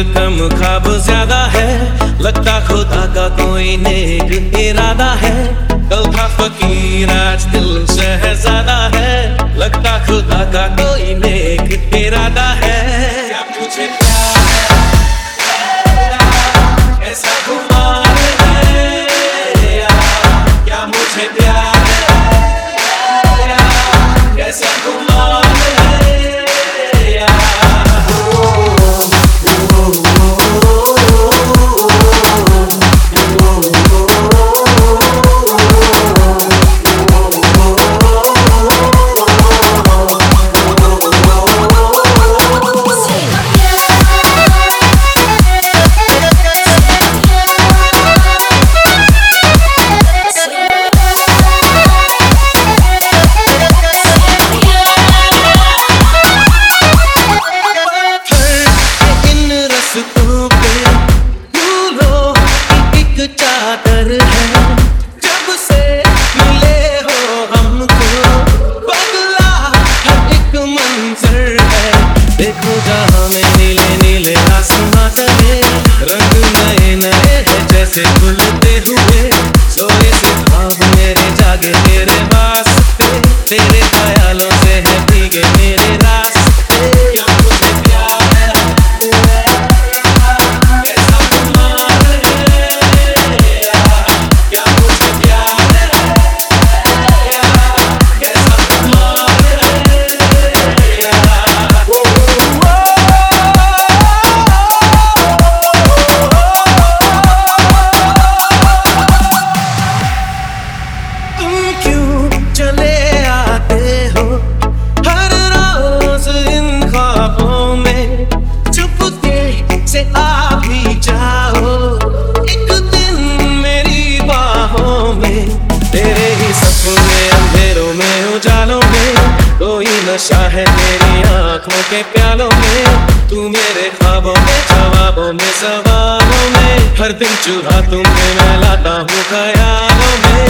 कम ख्वाब ज्यादा है, लगता खुदा का कोई नेक इरादा है। कल था फकीर आज दिल शहजादा है, लगता खुदा का कोई नेक इरादा है। क्या मुझे प्यार है, ऐसा खुमार है, क्या मुझे प्यार है, कैसा खुमार है। चादर है जब से मिले हो हमको, बदला हर एक मंजर है। देखो जहाँ में नीले नीले आसमां तले, रंग नए नए हैं जैसे खुलते हुए। सोए से ख्वाब मेरे जागे तेरे वास्ते, तेरे ख्यालों से है भीगे मेरे रास्ते। क्या मुझे प्यार है, चले आते हो हर रोज इन ख्वाबों में, चुपके से आ भी जाओ एक दिन मेरी बाहों में। तेरे ही सपने अंधेरों में उजालों में, कोई नशा है तेरी आंखों के प्यालों में। तू मेरे ख्वाबों में, जवाबों में, सवालों में, हर दिन चूल्हा तुम्हें मैं लाता हूँ ख्यालों में।